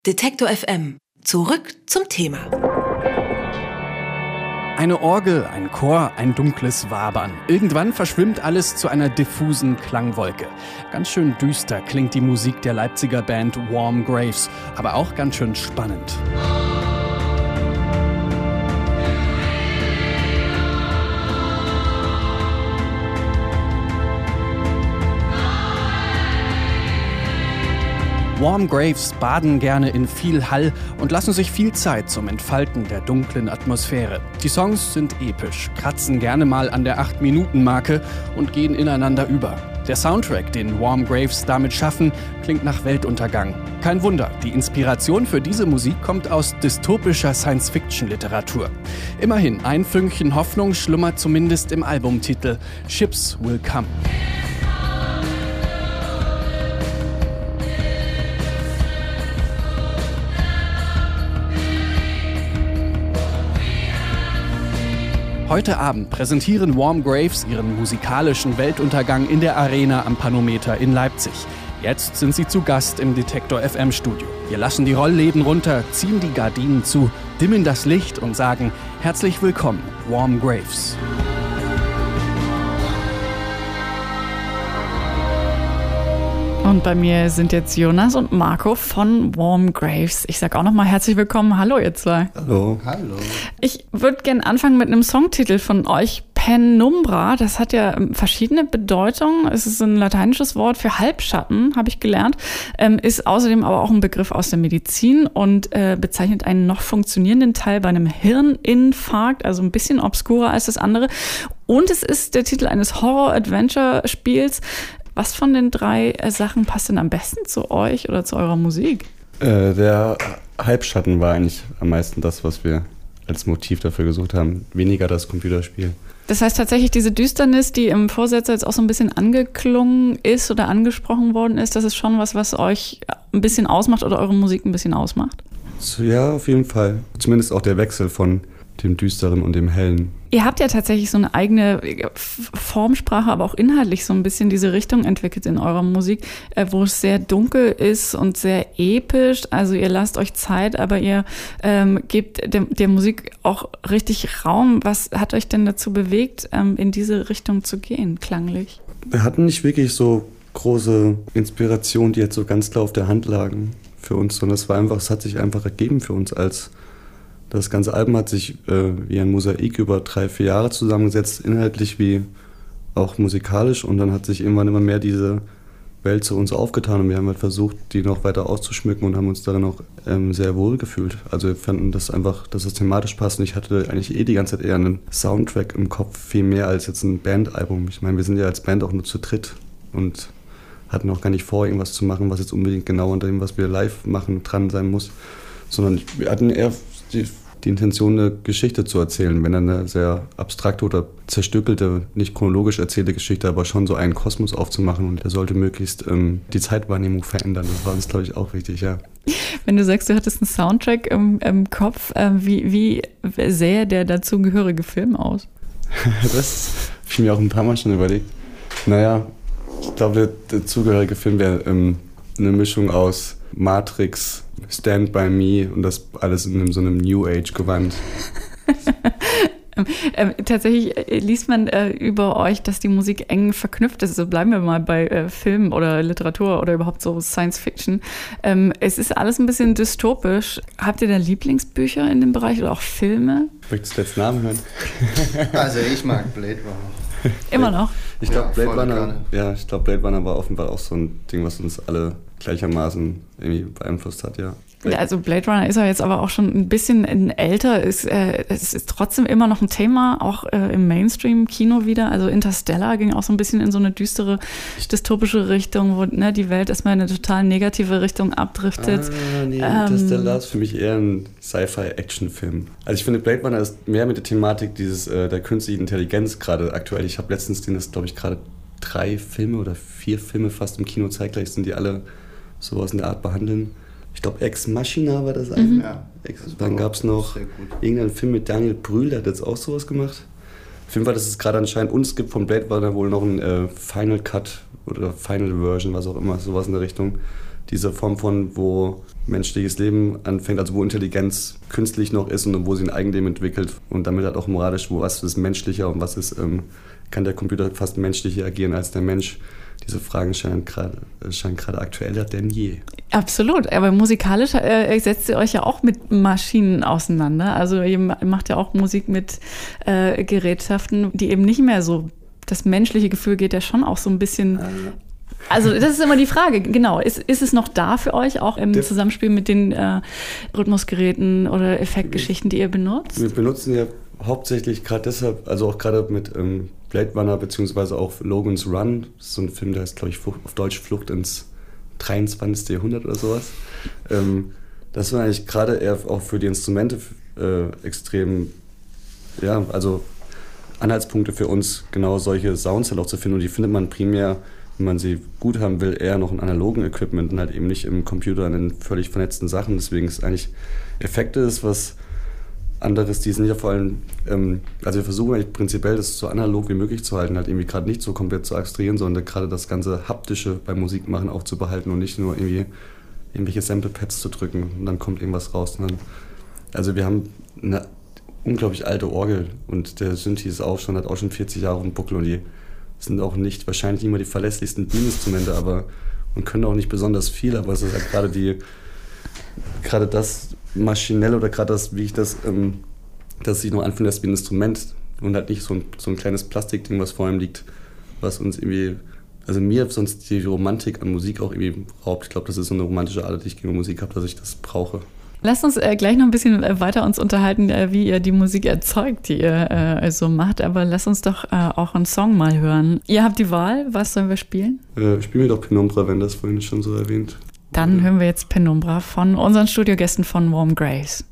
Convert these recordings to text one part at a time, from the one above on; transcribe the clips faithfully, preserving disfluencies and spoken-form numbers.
Detektor F M. Zurück zum Thema. Eine Orgel, ein Chor, ein dunkles Wabern. Irgendwann verschwimmt alles zu einer diffusen Klangwolke. Ganz schön düster klingt die Musik der Leipziger Band Warm Graves, aber auch ganz schön spannend. Warm Graves baden gerne in viel Hall und lassen sich viel Zeit zum Entfalten der dunklen Atmosphäre. Die Songs sind episch, kratzen gerne mal an der acht Minuten Marke und gehen ineinander über. Der Soundtrack, den Warm Graves damit schaffen, klingt nach Weltuntergang. Kein Wunder, die Inspiration für diese Musik kommt aus dystopischer Science-Fiction-Literatur. Immerhin, ein Fünkchen Hoffnung schlummert zumindest im Albumtitel Ships Will Come. Heute Abend präsentieren Warm Graves ihren musikalischen Weltuntergang in der Arena am Panometer in Leipzig. Jetzt sind sie zu Gast im Detektor F M Studio. Wir lassen die Rollläden runter, ziehen die Gardinen zu, dimmen das Licht und sagen: Herzlich willkommen, Warm Graves. Und bei mir sind jetzt Jonas und Marco von Warm Graves. Ich sag auch nochmal herzlich willkommen. Hallo ihr zwei. Hallo. Hallo. Ich würde gerne anfangen mit einem Songtitel von euch, Penumbra. Das hat ja verschiedene Bedeutungen. Es ist ein lateinisches Wort für Halbschatten, habe ich gelernt. Ähm, ist außerdem aber auch ein Begriff aus der Medizin und äh, bezeichnet einen noch funktionierenden Teil bei einem Hirninfarkt, also ein bisschen obskurer als das andere. Und es ist der Titel eines Horror-Adventure-Spiels. Was von den drei Sachen passt denn am besten zu euch oder zu eurer Musik? Äh, der Halbschatten war eigentlich am meisten das, was wir als Motiv dafür gesucht haben. Weniger das Computerspiel. Das heißt tatsächlich, diese Düsternis, die im Vorsätze jetzt auch so ein bisschen angeklungen ist oder angesprochen worden ist, das ist schon was, was euch ein bisschen ausmacht oder eure Musik ein bisschen ausmacht? So, ja, auf jeden Fall. Zumindest auch der Wechsel von dem Düsteren und dem Hellen. Ihr habt ja tatsächlich so eine eigene Formsprache, aber auch inhaltlich so ein bisschen diese Richtung entwickelt in eurer Musik, wo es sehr dunkel ist und sehr episch. Also ihr lasst euch Zeit, aber ihr ähm, gebt der, der Musik auch richtig Raum. Was hat euch denn dazu bewegt, ähm, in diese Richtung zu gehen, klanglich? Wir hatten nicht wirklich so große Inspirationen, die jetzt so ganz klar auf der Hand lagen für uns, sondern es war einfach, es hat sich einfach ergeben für uns als Das ganze Album hat sich äh, wie ein Mosaik über drei, vier Jahre zusammengesetzt, inhaltlich wie auch musikalisch. Und dann hat sich irgendwann immer mehr diese Welt zu uns aufgetan und wir haben halt versucht, die noch weiter auszuschmücken und haben uns darin auch ähm, sehr wohl gefühlt. Also wir fanden das einfach, dass es thematisch passt. Und ich hatte eigentlich eh die ganze Zeit eher einen Soundtrack im Kopf, viel mehr als jetzt ein Bandalbum. Ich meine, wir sind ja als Band auch nur zu dritt und hatten auch gar nicht vor, irgendwas zu machen, was jetzt unbedingt genau an dem, was wir live machen, dran sein muss. Sondern wir hatten eher die die Intention, eine Geschichte zu erzählen, wenn dann eine sehr abstrakte oder zerstückelte, nicht chronologisch erzählte Geschichte, aber schon so einen Kosmos aufzumachen und der sollte möglichst ähm, die Zeitwahrnehmung verändern. Das war uns, glaube ich, auch wichtig, ja. Wenn du sagst, du hattest einen Soundtrack im, im Kopf, äh, wie, wie sähe der dazugehörige Film aus? Das habe ich mir auch ein paar Mal schon überlegt. Naja, ich glaube, der dazugehörige Film wäre ähm, eine Mischung aus Matrix, Stand By Me und das alles in so einem New Age Gewand. ähm, tatsächlich liest man äh, über euch, dass die Musik eng verknüpft ist. Also bleiben wir mal bei äh, Film oder Literatur oder überhaupt so Science Fiction. Ähm, es ist alles ein bisschen dystopisch. Habt ihr da Lieblingsbücher in dem Bereich oder auch Filme? Möchtest du jetzt Namen hören? Also ich mag Blade Runner. Immer noch? Ich glaube, ja, Blade Runner, ja, ich glaube, Blade Runner war offenbar auch so ein Ding, was uns alle gleichermaßen irgendwie beeinflusst hat, ja. Also Blade Runner ist ja jetzt aber auch schon ein bisschen älter. Ist, äh, es ist trotzdem immer noch ein Thema, auch äh, im Mainstream-Kino wieder. Also Interstellar ging auch so ein bisschen in so eine düstere, dystopische Richtung, wo ne, die Welt erstmal in eine total negative Richtung abdriftet. Ah, nee, ähm, Interstellar ist für mich eher ein Sci-Fi-Action-Film. Also ich finde, Blade Runner ist mehr mit der Thematik dieses äh, der künstlichen Intelligenz gerade aktuell. Ich habe letztens den, das glaube ich gerade drei Filme oder vier Filme fast im Kino zeitgleich sind, die alle sowas in der Art behandeln. Ich glaube, Ex Machina war das eine. Mhm. Ja, dann gab es noch irgendeinen Film mit Daniel Brühl, der hat jetzt auch sowas gemacht. Auf jeden Fall, dass es gerade anscheinend uns gibt von Blade Runner wohl noch ein äh, Final Cut oder Final Version, was auch immer, sowas in der Richtung, diese Form von, wo menschliches Leben anfängt, also wo Intelligenz künstlich noch ist und wo sie ein Eigenleben entwickelt und damit halt auch moralisch, wo was ist menschlicher und was ist, ähm, kann der Computer fast menschlicher agieren als der Mensch. Diese Fragen scheinen gerade scheinen gerade aktueller denn je. Absolut, aber musikalisch äh, setzt ihr euch ja auch mit Maschinen auseinander. Also ihr macht ja auch Musik mit äh, Gerätschaften, die eben nicht mehr so, das menschliche Gefühl geht ja schon auch so ein bisschen... Also das ist immer die Frage, genau. Ist, ist es noch da für euch, auch im Der, Zusammenspiel mit den äh, Rhythmusgeräten oder Effektgeschichten, die ihr benutzt? Wir benutzen ja hauptsächlich gerade deshalb, also auch gerade mit ähm, Blade Runner beziehungsweise auch Logan's Run, das ist so ein Film, der heißt, glaube ich, auf Deutsch Flucht ins dreiundzwanzigste Jahrhundert oder sowas. Ähm, das war eigentlich gerade eher auch für die Instrumente äh, extrem, ja, also Anhaltspunkte für uns, genau solche Sounds halt auch zu finden. Und die findet man primär, wenn man sie gut haben will, eher noch in analogen Equipment und halt eben nicht im Computer in den völlig vernetzten Sachen. Deswegen ist eigentlich Effekte ist was anderes, die sind ja vor allem, ähm, also wir versuchen eigentlich prinzipiell das so analog wie möglich zu halten, halt irgendwie gerade nicht so komplett zu abstrahieren, sondern gerade das ganze Haptische beim Musikmachen auch zu behalten und nicht nur irgendwie irgendwelche Sample-Pads zu drücken und dann kommt irgendwas raus. Und dann, also wir haben eine unglaublich alte Orgel und der Synthi ist auch schon, hat auch schon vierzig Jahre auf dem Buckel und die sind auch nicht, wahrscheinlich nicht immer die verlässlichsten Bühneninstrumente, aber und können auch nicht besonders viel, aber es ist halt gerade die, gerade das maschinell oder gerade das, wie ich das, ähm, dass es sich noch anfühlt, das wie ein Instrument und halt nicht so ein, so ein kleines Plastikding, was vor ihm liegt, was uns irgendwie, also mir sonst die Romantik an Musik auch irgendwie raubt. Ich glaube, das ist so eine romantische Art, die ich gegen Musik habe, dass ich das brauche. Lasst uns äh, gleich noch ein bisschen weiter uns unterhalten, äh, wie ihr die Musik erzeugt, die ihr äh, so macht. Aber lasst uns doch äh, auch einen Song mal hören. Ihr habt die Wahl, was sollen wir spielen? Äh, spielen wir doch Penumbra, wenn das vorhin schon so erwähnt. Dann hören wir jetzt Penumbra von unseren Studiogästen von Warm Graves.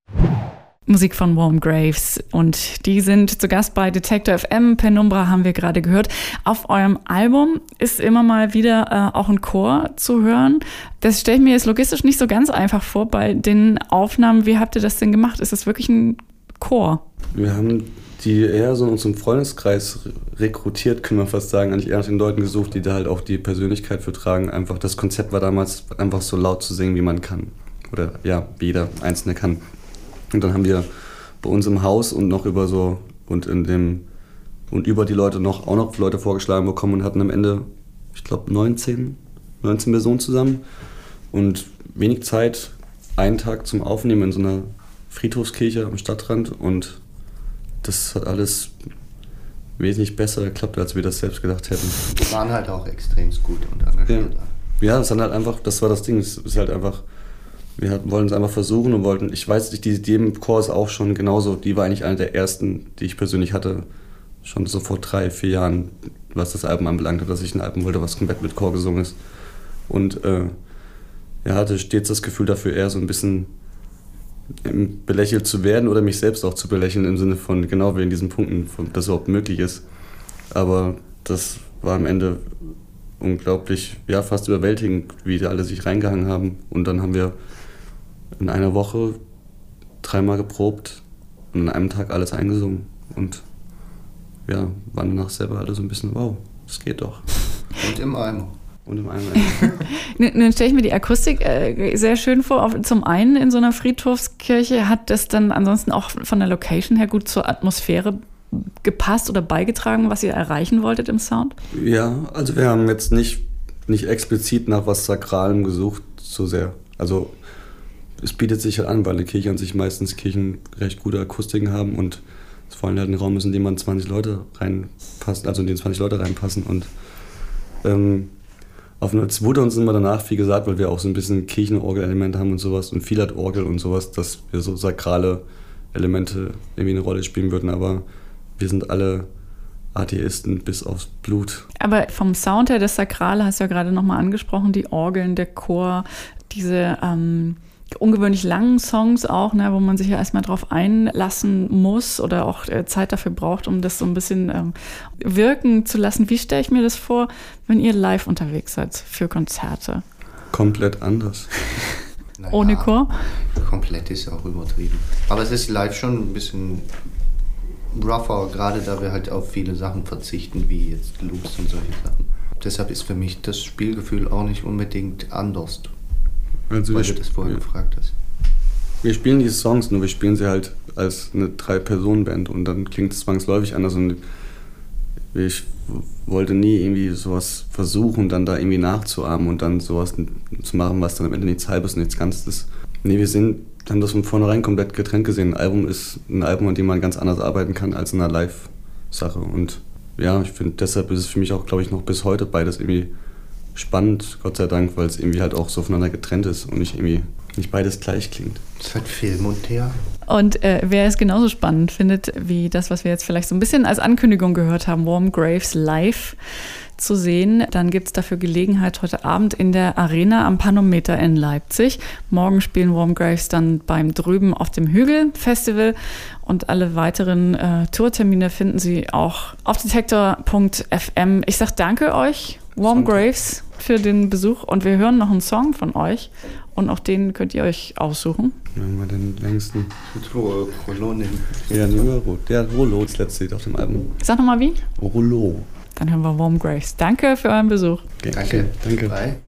Musik von Warm Graves und die sind zu Gast bei Detektor F M. Penumbra haben wir gerade gehört. Auf eurem Album ist immer mal wieder äh, auch ein Chor zu hören. Das stelle ich mir jetzt logistisch nicht so ganz einfach vor bei den Aufnahmen. Wie habt ihr das denn gemacht? Ist das wirklich ein Chor? Wir haben die eher so in unserem Freundeskreis rekrutiert, können wir fast sagen, eigentlich eher nach den Leuten gesucht, die da halt auch die Persönlichkeit für tragen. Einfach das Konzept war damals einfach so laut zu singen, wie man kann. Oder ja, wie jeder Einzelne kann. Und dann haben wir bei uns im Haus und noch über so und in dem und über die Leute noch auch noch Leute vorgeschlagen bekommen und hatten am Ende, ich glaube, neunzehn, neunzehn Personen zusammen und wenig Zeit, einen Tag zum Aufnehmen in so einer Friedhofskirche am Stadtrand und das hat alles wesentlich besser geklappt, als wir das selbst gedacht hätten. Die waren halt auch extrem gut und engagiert. Ja, ja, das dann halt einfach, das war das Ding, es ist halt einfach. Wir wollten es einfach versuchen und wollten, ich weiß nicht, die Idee im Chor ist auch schon genauso, die war eigentlich eine der ersten, die ich persönlich hatte, schon so vor drei, vier Jahren, was das Album anbelangt, dass ich ein Album wollte, was komplett mit Chor gesungen ist. Und äh, ja, hatte stets das Gefühl dafür, eher so ein bisschen belächelt zu werden oder mich selbst auch zu belächeln im Sinne von, genau wie in diesen Punkten, dass überhaupt möglich ist. Aber das war am Ende unglaublich, ja, fast überwältigend, wie die alle sich reingehangen haben. Und dann haben wir in einer Woche dreimal geprobt und an einem Tag alles eingesungen und ja, waren danach selber alle so ein bisschen, wow, das geht doch. Und im Eimer. Und im Eimer. Nun stelle ich mir die Akustik äh, sehr schön vor. Zum einen in so einer Friedhofskirche, hat das dann ansonsten auch von der Location her gut zur Atmosphäre gepasst oder beigetragen, was ihr erreichen wolltet im Sound? Ja, also wir haben jetzt nicht, nicht explizit nach was Sakralem gesucht, so sehr. Also es bietet sich halt an, weil die Kirche an sich meistens Kirchen recht gute Akustiken haben und es vor allem halt ein Raum ist, in dem man zwanzig Leute reinpassen, also in den zwanzig Leute reinpassen und ähm, auf eine, es wurde uns immer danach viel gesagt, weil wir auch so ein bisschen Kirchenorgel-Elemente haben und sowas und viel hat Orgel und sowas, dass wir so sakrale Elemente irgendwie eine Rolle spielen würden, aber wir sind alle Atheisten bis aufs Blut. Aber vom Sound her, das Sakrale hast du ja gerade nochmal angesprochen, die Orgeln, der Chor, diese ähm, ungewöhnlich langen Songs auch, ne, wo man sich ja erstmal drauf einlassen muss oder auch äh, Zeit dafür braucht, um das so ein bisschen ähm, wirken zu lassen. Wie stelle ich mir das vor, wenn ihr live unterwegs seid für Konzerte? Komplett anders. Naja, ohne Chor? Komplett ist auch übertrieben. Aber es ist live schon ein bisschen rougher, gerade da wir halt auf viele Sachen verzichten, wie jetzt Loops und solche Sachen. deshalb ist für mich das Spielgefühl auch nicht unbedingt anders, Also weil wir, du das vorher ja. gefragt hast. wir spielen diese Songs, nur wir spielen sie halt als eine Drei-Personen-Band und dann klingt es zwangsläufig anders und ich wollte nie irgendwie sowas versuchen, dann da irgendwie nachzuahmen und dann sowas zu machen, was dann am Ende nichts Halbes und nichts Ganzes ist. Nee, wir sind, haben das von vornherein komplett getrennt gesehen. Ein Album ist ein Album, an dem man ganz anders arbeiten kann als in einer Live-Sache. Und ja, ich finde, deshalb ist es für mich auch, glaube ich, noch bis heute beides irgendwie spannend, Gott sei Dank, weil es irgendwie halt auch so voneinander getrennt ist und nicht irgendwie nicht beides gleich klingt. Es ist halt Film und Theater. Und äh, wer es genauso spannend findet, wie das, was wir jetzt vielleicht so ein bisschen als Ankündigung gehört haben, Warm Graves live zu sehen, dann gibt es dafür Gelegenheit heute Abend in der Arena am Panometer in Leipzig. Morgen spielen Warm Graves dann beim Drüben auf dem Hügel Festival und alle weiteren äh, Tourtermine finden Sie auch auf detektor punkt f m. Ich sage danke euch, Warm Graves, für den Besuch und wir hören noch einen Song von euch und auch den könnt ihr euch aussuchen. Nehmen wir den längsten. Mit Rollo nehmen. Ja, nehmen wir Rollo. Der Rollo, das letzte Lied auf dem Album. Sag nochmal wie? Rollo. Dann hören wir Warm Graves. Danke für euren Besuch. Okay. Danke. Danke. Bye.